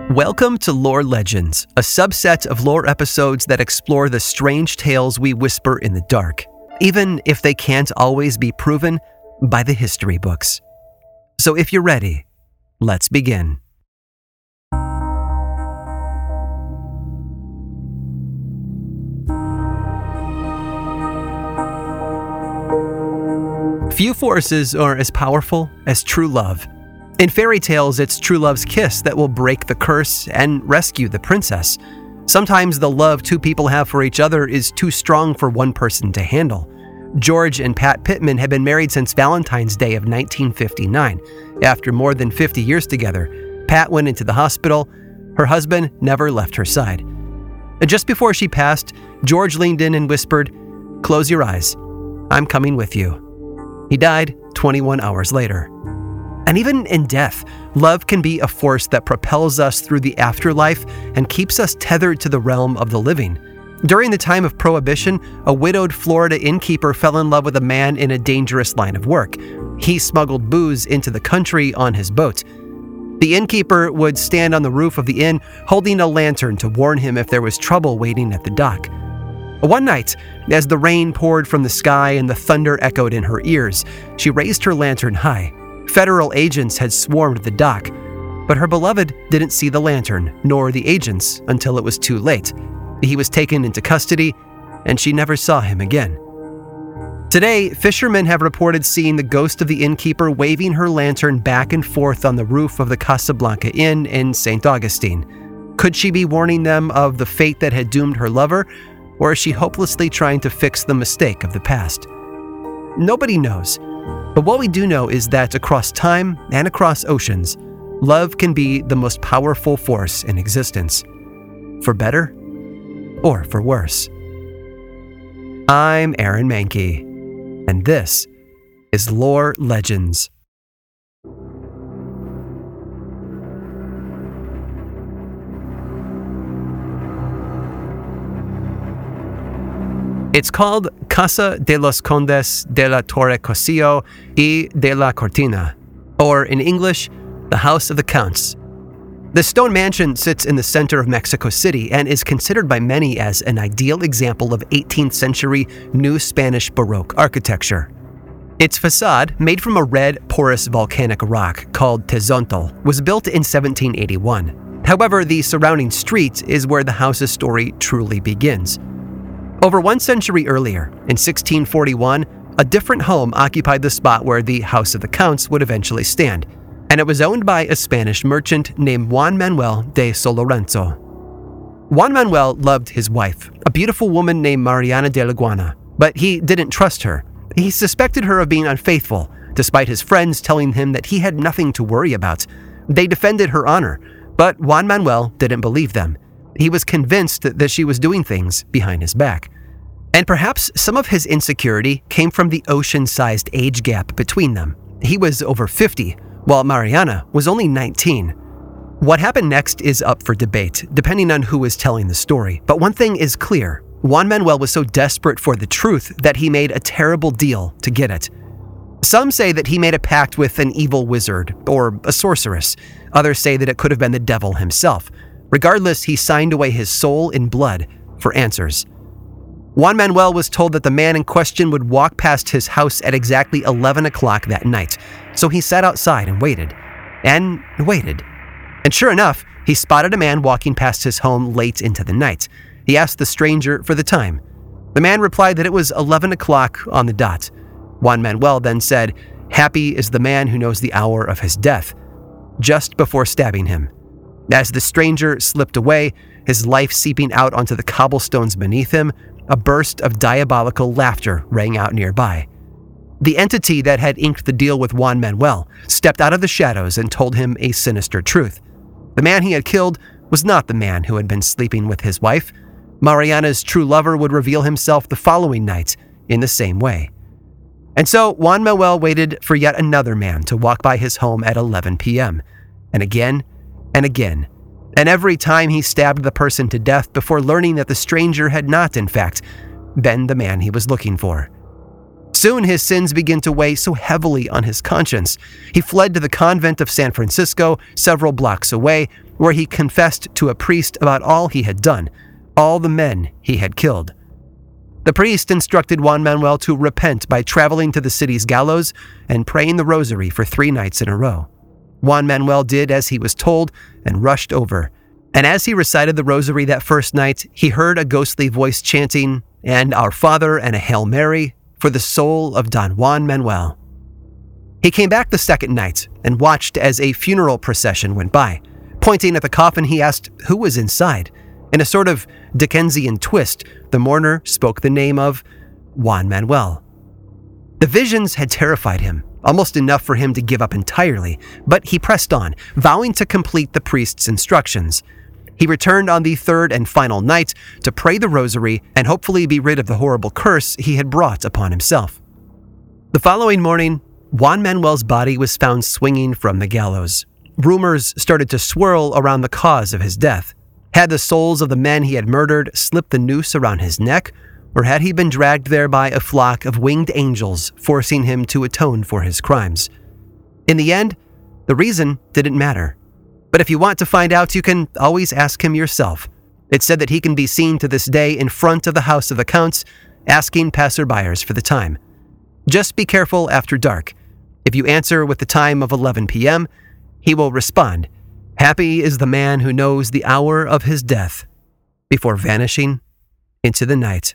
Welcome to Lore Legends, a subset of lore episodes that explore the strange tales we whisper in the dark, even if they can't always be proven by the history books. So if you're ready, let's begin. Few forces are as powerful as true love. In fairy tales, it's true love's kiss that will break the curse and rescue the princess. Sometimes the love two people have for each other is too strong for one person to handle. George and Pat Pittman had been married since Valentine's Day of 1959. After more than 50 years together, Pat went into the hospital. Her husband never left her side. And just before she passed, George leaned in and whispered, "Close your eyes. I'm coming with you." He died 21 hours later. And even in death, love can be a force that propels us through the afterlife and keeps us tethered to the realm of the living. During the time of Prohibition, a widowed Florida innkeeper fell in love with a man in a dangerous line of work. He smuggled booze into the country on his boat. The innkeeper would stand on the roof of the inn holding a lantern to warn him if there was trouble waiting at the dock. One night, as the rain poured from the sky and the thunder echoed in her ears, she raised her lantern high. Federal agents had swarmed the dock, but her beloved didn't see the lantern, nor the agents, until it was too late. He was taken into custody, and she never saw him again. Today, fishermen have reported seeing the ghost of the innkeeper waving her lantern back and forth on the roof of the Casablanca Inn in St. Augustine. Could she be warning them of the fate that had doomed her lover, or is she hopelessly trying to fix the mistake of the past? Nobody knows. But what we do know is that across time and across oceans, love can be the most powerful force in existence, for better or for worse. I'm Aaron Mahnke, and this is Lore Legends. It's called Casa de los Condes de la Torre Cosio y de la Cortina, or in English, the House of the Counts. The stone mansion sits in the center of Mexico City and is considered by many as an ideal example of 18th century New Spanish Baroque architecture. Its facade, made from a red, porous volcanic rock called Tezontl, was built in 1781. However, the surrounding street is where the house's story truly begins. Over 1 century earlier, in 1641, a different home occupied the spot where the House of the Counts would eventually stand, and it was owned by a Spanish merchant named Juan Manuel de Solorenzo. Juan Manuel loved his wife, a beautiful woman named Mariana de Leguana, but he didn't trust her. He suspected her of being unfaithful, despite his friends telling him that he had nothing to worry about. They defended her honor, but Juan Manuel didn't believe them. He was convinced that she was doing things behind his back. And perhaps some of his insecurity came from the ocean-sized age gap between them. He was over 50, while Mariana was only 19. What happened next is up for debate, depending on who is telling the story. But one thing is clear: Juan Manuel was so desperate for the truth that he made a terrible deal to get it. Some say that he made a pact with an evil wizard or a sorceress. Others say that it could have been the devil himself. Regardless, he signed away his soul in blood for answers. Juan Manuel was told that the man in question would walk past his house at exactly 11 o'clock that night, so he sat outside and waited. And waited. And sure enough, he spotted a man walking past his home late into the night. He asked the stranger for the time. The man replied that it was 11 o'clock on the dot. Juan Manuel then said, "Happy is the man who knows the hour of his death," just before stabbing him. As the stranger slipped away, his life seeping out onto the cobblestones beneath him, a burst of diabolical laughter rang out nearby. The entity that had inked the deal with Juan Manuel stepped out of the shadows and told him a sinister truth. The man he had killed was not the man who had been sleeping with his wife. Mariana's true lover would reveal himself the following night in the same way. And so Juan Manuel waited for yet another man to walk by his home at 11 p.m. And again, and again. And every time he stabbed the person to death before learning that the stranger had not, in fact, been the man he was looking for. Soon his sins began to weigh so heavily on his conscience. He fled to the convent of San Francisco, several blocks away, where he confessed to a priest about all he had done, all the men he had killed. The priest instructed Juan Manuel to repent by traveling to the city's gallows and praying the rosary for 3 nights in a row. Juan Manuel did as he was told and rushed over. And as he recited the rosary that first night, he heard a ghostly voice chanting, "And Our Father and a Hail Mary for the soul of Don Juan Manuel." He came back the second night and watched as a funeral procession went by. Pointing at the coffin, he asked who was inside. In a sort of Dickensian twist, the mourner spoke the name of Juan Manuel. The visions had terrified him, almost enough for him to give up entirely, but he pressed on, vowing to complete the priest's instructions. He returned on the third and final night to pray the rosary and hopefully be rid of the horrible curse he had brought upon himself. The following morning, Juan Manuel's body was found swinging from the gallows. Rumors started to swirl around the cause of his death. Had the souls of the men he had murdered slipped the noose around his neck, or had he been dragged there by a flock of winged angels forcing him to atone for his crimes? In the end, the reason didn't matter. But if you want to find out, you can always ask him yourself. It's said that he can be seen to this day in front of the House of the Counts, asking passerbyers for the time. Just be careful after dark. If you answer with the time of 11 p.m., he will respond, "Happy is the man who knows the hour of his death," before vanishing into the night.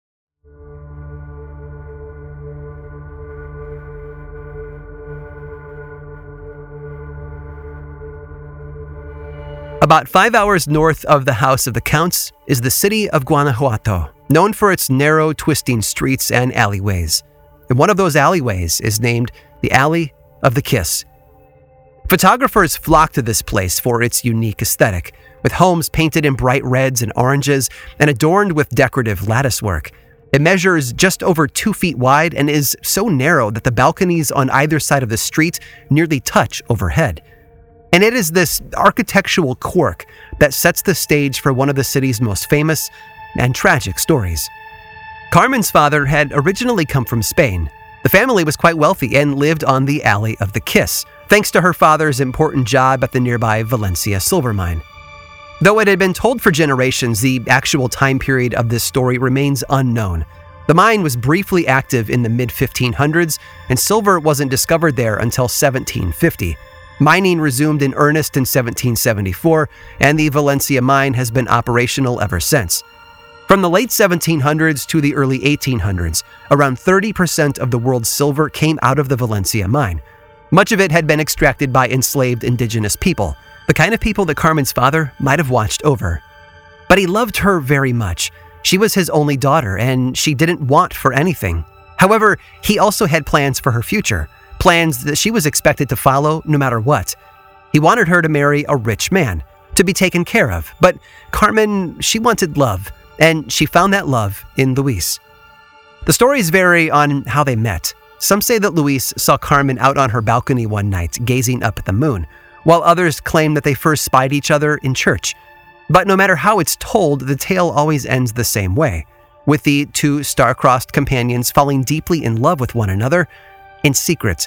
About 5 hours north of the House of the Counts is the city of Guanajuato, known for its narrow, twisting streets and alleyways. And one of those alleyways is named the Alley of the Kiss. Photographers flock to this place for its unique aesthetic, with homes painted in bright reds and oranges and adorned with decorative latticework. It measures just over 2 feet wide and is so narrow that the balconies on either side of the street nearly touch overhead. And it is this architectural quirk that sets the stage for one of the city's most famous and tragic stories. Carmen's father had originally come from Spain. The family was quite wealthy and lived on the Alley of the Kiss, thanks to her father's important job at the nearby Valencia silver mine. Though it had been told for generations, the actual time period of this story remains unknown. The mine was briefly active in the mid-1500s, and silver wasn't discovered there until 1750. Mining resumed in earnest in 1774, and the Valencia mine has been operational ever since. From the late 1700s to the early 1800s, around 30% of the world's silver came out of the Valencia mine. Much of it had been extracted by enslaved indigenous people, the kind of people that Carmen's father might have watched over. But he loved her very much. She was his only daughter, and she didn't want for anything. However, he also had plans for her future, plans that she was expected to follow no matter what. He wanted her to marry a rich man, to be taken care of, but Carmen, she wanted love, and she found that love in Luis. The stories vary on how they met. Some say that Luis saw Carmen out on her balcony one night, gazing up at the moon, while others claim that they first spied each other in church. But no matter how it's told, the tale always ends the same way, with the 2 star-crossed companions falling deeply in love with one another, in secret.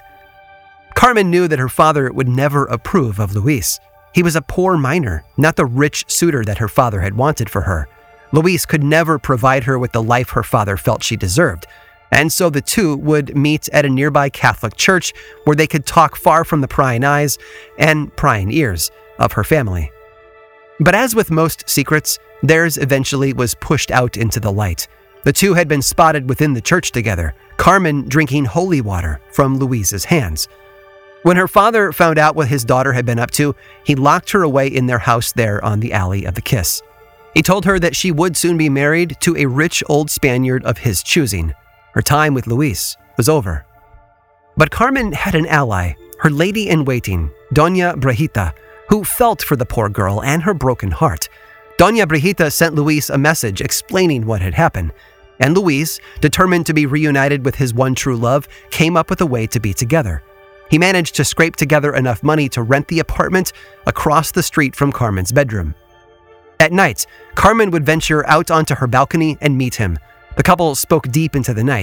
Carmen knew that her father would never approve of Luis. He was a poor miner, not the rich suitor that her father had wanted for her. Luis could never provide her with the life her father felt she deserved, and so the two would meet at a nearby Catholic church where they could talk far from the prying eyes and prying ears of her family. But as with most secrets, theirs eventually was pushed out into the light. The two had been spotted within the church together, Carmen drinking holy water from Luis's hands. When her father found out what his daughter had been up to, he locked her away in their house there on the Alley of the Kiss. He told her that she would soon be married to a rich old Spaniard of his choosing. Her time with Luis was over. But Carmen had an ally, her lady-in-waiting, Doña Brejita, who felt for the poor girl and her broken heart. Doña Brejita sent Luis a message explaining what had happened, and Luis, determined to be reunited with his one true love, came up with a way to be together. He managed to scrape together enough money to rent the apartment across the street from Carmen's bedroom. At night, Carmen would venture out onto her balcony and meet him. The couple spoke deep into the night,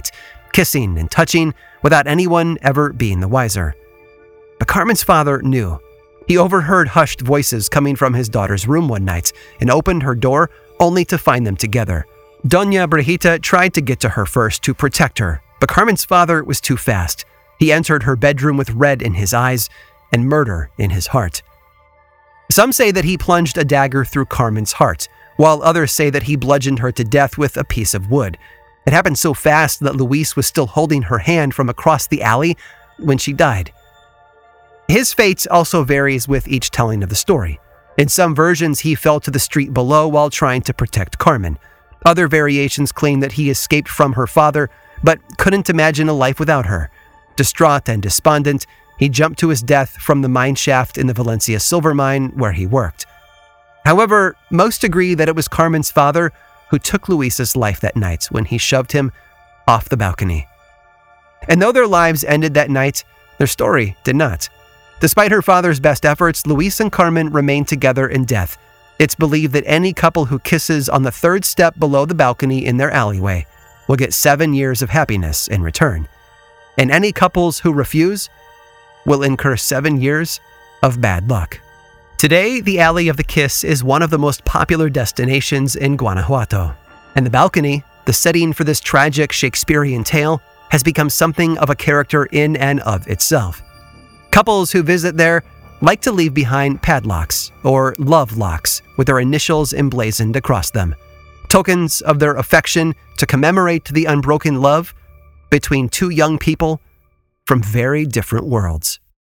kissing and touching without anyone ever being the wiser. But Carmen's father knew. He overheard hushed voices coming from his daughter's room one night and opened her door only to find them together. Doña Brigita tried to get to her first to protect her, but Carmen's father was too fast. He entered her bedroom with red in his eyes and murder in his heart. Some say that he plunged a dagger through Carmen's heart, while others say that he bludgeoned her to death with a piece of wood. It happened so fast that Luis was still holding her hand from across the alley when she died. His fate also varies with each telling of the story. In some versions, he fell to the street below while trying to protect Carmen. Other variations claim that he escaped from her father, but couldn't imagine a life without her. Distraught and despondent, he jumped to his death from the mine shaft in the Valencia silver mine where he worked. However, most agree that it was Carmen's father who took Luis's life that night when he shoved him off the balcony. And though their lives ended that night, their story did not. Despite her father's best efforts, Luis and Carmen remained together in death. It's believed that any couple who kisses on the third step below the balcony in their alleyway will get 7 years of happiness in return. And any couples who refuse will incur 7 years of bad luck. Today, the Alley of the Kiss is one of the most popular destinations in Guanajuato, and the balcony, the setting for this tragic Shakespearean tale, has become something of a character in and of itself. Couples who visit there like to leave behind padlocks or love locks with their initials emblazoned across them, tokens of their affection to commemorate the unbroken love between two young people from very different worlds.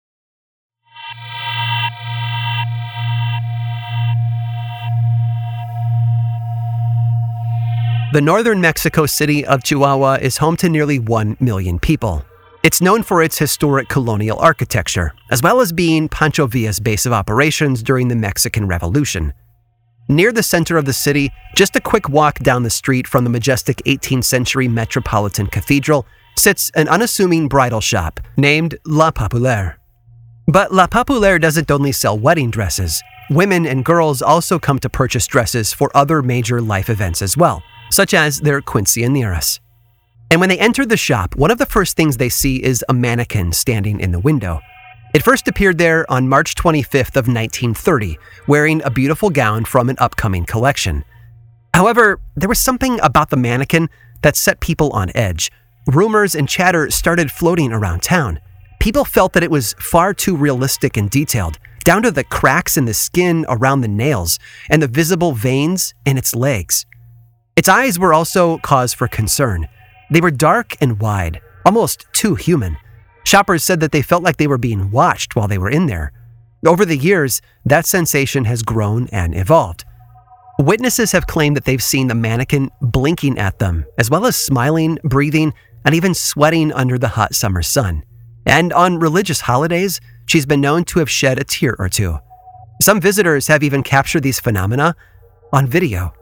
The northern Mexico city of Chihuahua is home to nearly 1 million people. It's known for its historic colonial architecture, as well as being Pancho Villa's base of operations during the Mexican Revolution. Near the center of the city, just a quick walk down the street from the majestic 18th century Metropolitan Cathedral, sits an unassuming bridal shop named La Populaire. But La Populaire doesn't only sell wedding dresses. Women and girls also come to purchase dresses for other major life events as well, such as their quinceañeras. And when they enter the shop, one of the first things they see is a mannequin standing in the window. It first appeared there on March 25th of 1930, wearing a beautiful gown from an upcoming collection. However, there was something about the mannequin that set people on edge. Rumors and chatter started floating around town. People felt that it was far too realistic and detailed, down to the cracks in the skin around the nails and the visible veins in its legs. Its eyes were also cause for concern. They were dark and wide, almost too human. Shoppers said that they felt like they were being watched while they were in there. Over the years, that sensation has grown and evolved. Witnesses have claimed that they've seen the mannequin blinking at them, as well as smiling, breathing, and even sweating under the hot summer sun. And on religious holidays, she's been known to have shed a tear or two. Some visitors have even captured these phenomena on video.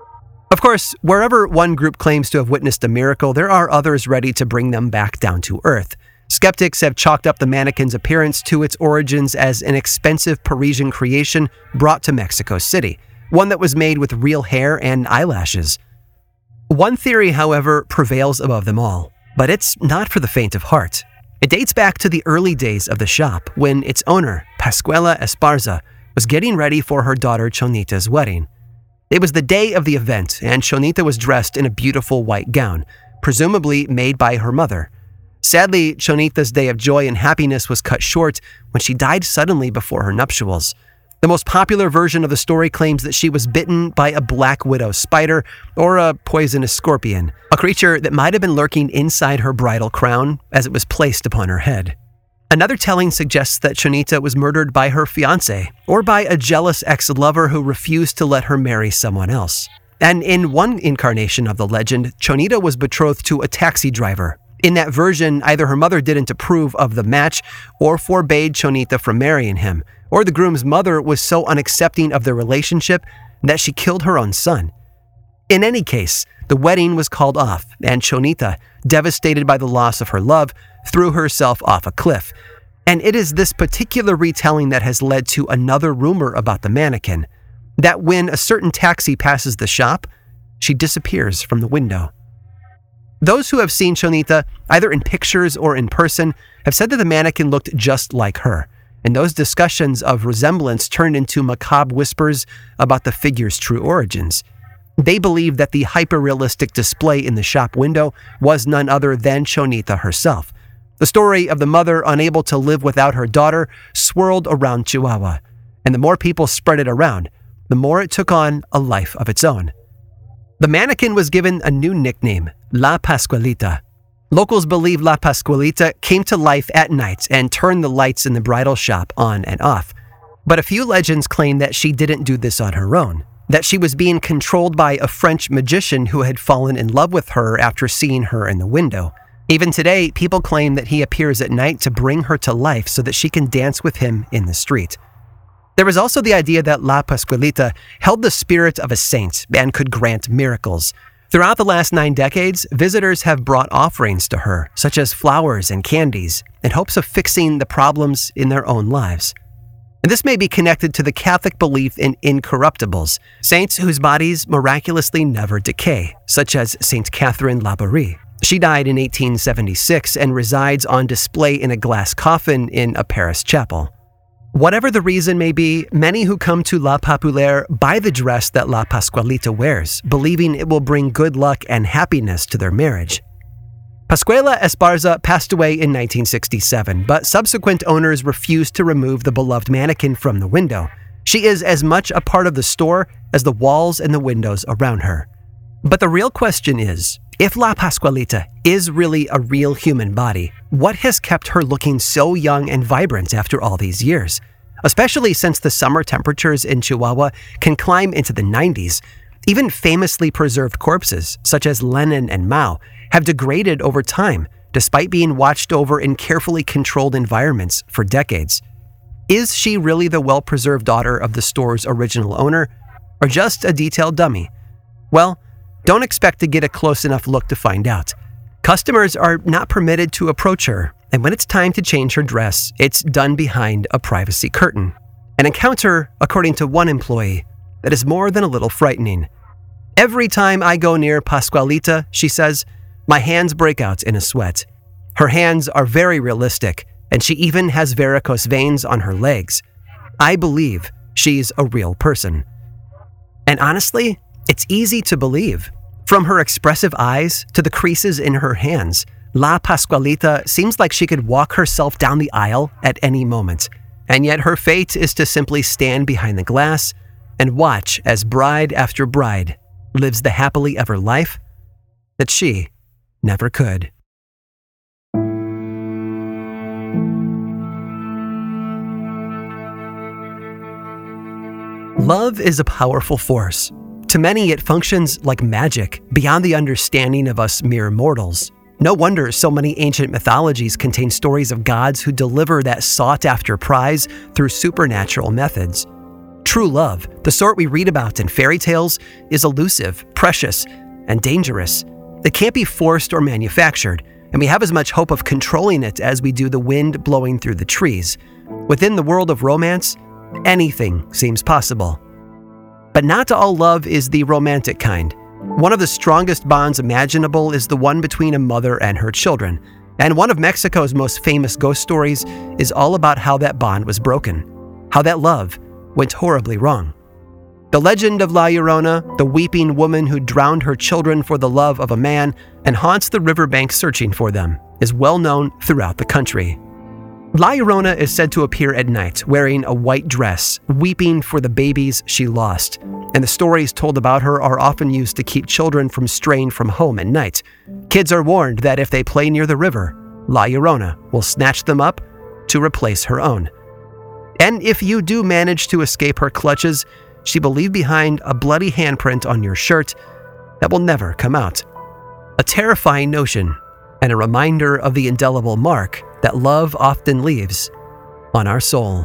Of course, wherever one group claims to have witnessed a miracle, there are others ready to bring them back down to earth. Skeptics have chalked up the mannequin's appearance to its origins as an expensive Parisian creation brought to Mexico City, one that was made with real hair and eyelashes. One theory, however, prevails above them all, but it's not for the faint of heart. It dates back to the early days of the shop, when its owner, Pascuala Esparza, was getting ready for her daughter Chonita's wedding. It was the day of the event, and Chonita was dressed in a beautiful white gown, presumably made by her mother. Sadly, Chonita's day of joy and happiness was cut short when she died suddenly before her nuptials. The most popular version of the story claims that she was bitten by a black widow spider or a poisonous scorpion, a creature that might have been lurking inside her bridal crown as it was placed upon her head. Another telling suggests that Chonita was murdered by her fiancé or by a jealous ex-lover who refused to let her marry someone else. And in one incarnation of the legend, Chonita was betrothed to a taxi driver. In that version, either her mother didn't approve of the match or forbade Chonita from marrying him, or the groom's mother was so unaccepting of their relationship that she killed her own son. In any case, the wedding was called off, and Chonita, devastated by the loss of her love, threw herself off a cliff. And it is this particular retelling that has led to another rumor about the mannequin, that when a certain taxi passes the shop, she disappears from the window. Those who have seen Chonita, either in pictures or in person, have said that the mannequin looked just like her, and those discussions of resemblance turned into macabre whispers about the figure's true origins. They believe that the hyper-realistic display in the shop window was none other than Chonita herself. The story of the mother unable to live without her daughter swirled around Chihuahua, and the more people spread it around, the more it took on a life of its own. The mannequin was given a new nickname, La Pascualita. Locals believe La Pascualita came to life at night and turned the lights in the bridal shop on and off. But a few legends claim that she didn't do this on her own, that she was being controlled by a French magician who had fallen in love with her after seeing her in the window. Even today, people claim that he appears at night to bring her to life so that she can dance with him in the street. There was also the idea that La Pascualita held the spirit of a saint and could grant miracles. Throughout the last 9 decades, visitors have brought offerings to her, such as flowers and candies, in hopes of fixing the problems in their own lives. And this may be connected to the Catholic belief in incorruptibles, saints whose bodies miraculously never decay, such as Saint Catherine Laborie. She died in 1876 and resides on display in a glass coffin in a Paris chapel. Whatever the reason may be, many who come to La Populaire buy the dress that La Pascualita wears, believing it will bring good luck and happiness to their marriage. Pascuala Esparza passed away in 1967, but subsequent owners refused to remove the beloved mannequin from the window. She is as much a part of the store as the walls and the windows around her. But the real question is, if La Pascualita is really a real human body, what has kept her looking so young and vibrant after all these years? Especially since the summer temperatures in Chihuahua can climb into the 90s. Even famously preserved corpses, such as Lenin and Mao, have degraded over time, despite being watched over in carefully controlled environments for decades. Is she really the well-preserved daughter of the store's original owner, or just a detailed dummy? Well, don't expect to get a close enough look to find out. Customers are not permitted to approach her, and when it's time to change her dress, it's done behind a privacy curtain. An encounter, according to one employee, that is more than a little frightening. Every time I go near Pascualita, she says, my hands break out in a sweat. Her hands are very realistic, and she even has varicose veins on her legs. I believe she's a real person. And honestly, it's easy to believe. From her expressive eyes to the creases in her hands, La Pascualita seems like she could walk herself down the aisle at any moment. And yet her fate is to simply stand behind the glass and watch as bride after bride lives the happily ever life that she never could. Love is a powerful force. To many, it functions like magic, beyond the understanding of us mere mortals. No wonder so many ancient mythologies contain stories of gods who deliver that sought-after prize through supernatural methods. True love, the sort we read about in fairy tales, is elusive, precious, and dangerous. It can't be forced or manufactured, and we have as much hope of controlling it as we do the wind blowing through the trees. Within the world of romance, anything seems possible. But not all love is the romantic kind. One of the strongest bonds imaginable is the one between a mother and her children, and one of Mexico's most famous ghost stories is all about how that bond was broken, how that love went horribly wrong. The legend of La Llorona, the weeping woman who drowned her children for the love of a man and haunts the riverbank searching for them, is well known throughout the country. La Llorona is said to appear at night wearing a white dress, weeping for the babies she lost, and the stories told about her are often used to keep children from straying from home at night. Kids are warned that if they play near the river, La Llorona will snatch them up to replace her own. And if you do manage to escape her clutches, she will leave behind a bloody handprint on your shirt that will never come out. A terrifying notion, and a reminder of the indelible mark that love often leaves on our soul.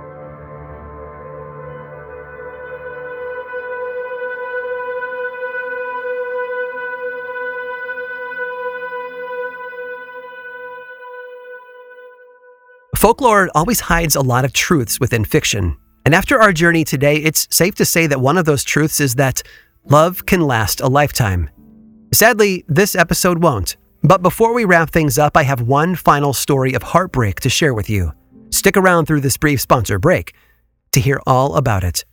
Folklore always hides a lot of truths within fiction. And after our journey today, it's safe to say that one of those truths is that love can last a lifetime. Sadly, this episode won't. But before we wrap things up, I have one final story of heartbreak to share with you. Stick around through this brief sponsor break to hear all about it.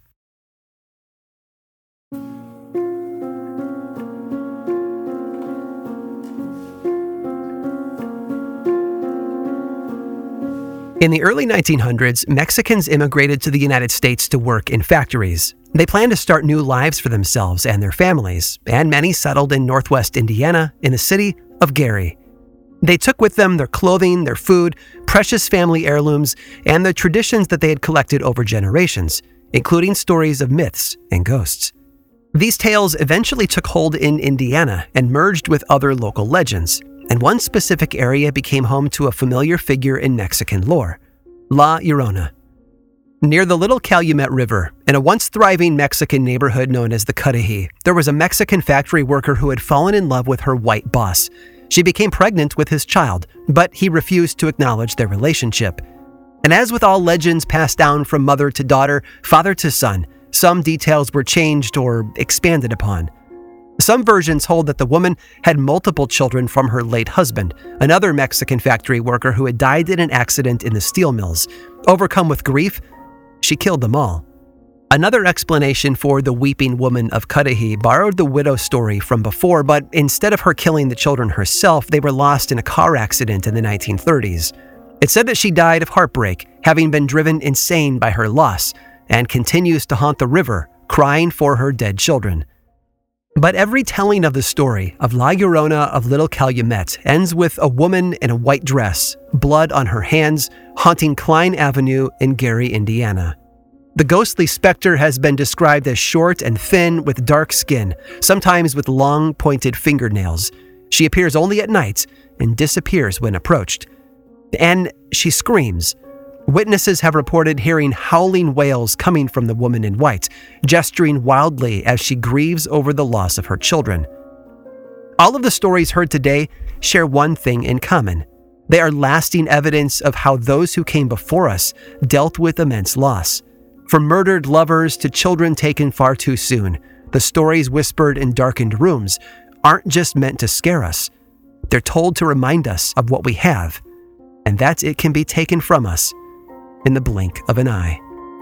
In the early 1900s, Mexicans immigrated to the United States to work in factories. They planned to start new lives for themselves and their families, and many settled in northwest Indiana in the city of Gary. They took with them their clothing, their food, precious family heirlooms, and the traditions that they had collected over generations, including stories of myths and ghosts. These tales eventually took hold in Indiana and merged with other local legends, and one specific area became home to a familiar figure in Mexican lore, La Llorona. Near the Little Calumet River, in a once thriving Mexican neighborhood known as the Cudahy, there was a Mexican factory worker who had fallen in love with her white boss. She became pregnant with his child, but he refused to acknowledge their relationship. And as with all legends passed down from mother to daughter, father to son, some details were changed or expanded upon. Some versions hold that the woman had multiple children from her late husband, another Mexican factory worker who had died in an accident in the steel mills. Overcome with grief, she killed them all. Another explanation for the weeping woman of Cudahy borrowed the widow story from before, but instead of her killing the children herself, they were lost in a car accident in the 1930s. It said that she died of heartbreak, having been driven insane by her loss, and continues to haunt the river, crying for her dead children. But every telling of the story of La Llorona of Little Calumet ends with a woman in a white dress, blood on her hands, haunting Klein Avenue in Gary, Indiana. The ghostly specter has been described as short and thin with dark skin, sometimes with long, pointed fingernails. She appears only at night and disappears when approached. And she screams. Witnesses have reported hearing howling wails coming from the woman in white, gesturing wildly as she grieves over the loss of her children. All of the stories heard today share one thing in common. They are lasting evidence of how those who came before us dealt with immense loss. From murdered lovers to children taken far too soon, the stories whispered in darkened rooms aren't just meant to scare us. They're told to remind us of what we have, and that it can be taken from us in the blink of an eye.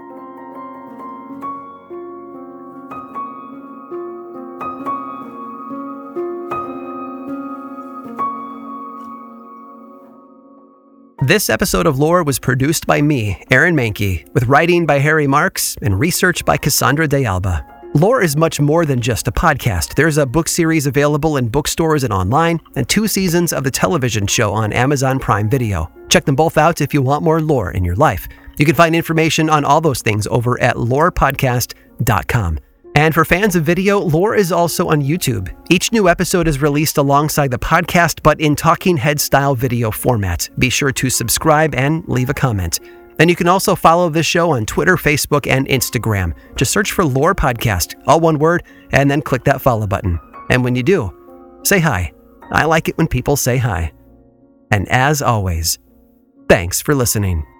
This episode of Lore was produced by me, Aaron Mahnke, with writing by Harry Marks and research by Cassandra De Alba. Lore is much more than just a podcast. There's a book series available in bookstores and online, and 2 seasons of the television show on Amazon Prime Video. Check them both out if you want more lore in your life. You can find information on all those things over at lorepodcast.com. And for fans of video, Lore is also on YouTube. Each new episode is released alongside the podcast, but in talking head style video format. Be sure to subscribe and leave a comment. And you can also follow this show on Twitter, Facebook, and Instagram. Just search for Lore Podcast, all one word, and then click that follow button. And when you do, say hi. I like it when people say hi. And as always, thanks for listening.